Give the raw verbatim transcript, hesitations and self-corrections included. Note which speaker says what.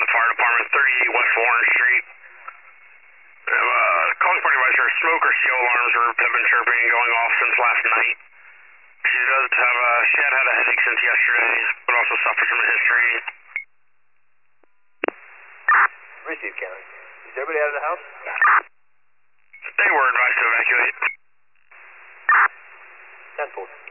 Speaker 1: Fire Department, thirty-eight West Warren Street. Uh, calling party advisor, smoke or C O alarms are, have been chirping and going off since last night. She does have a, she had had a headache since yesterday, but also suffers from a history.
Speaker 2: Received, County. Is everybody out of the house?
Speaker 1: They were advised to evacuate.
Speaker 2: ten four.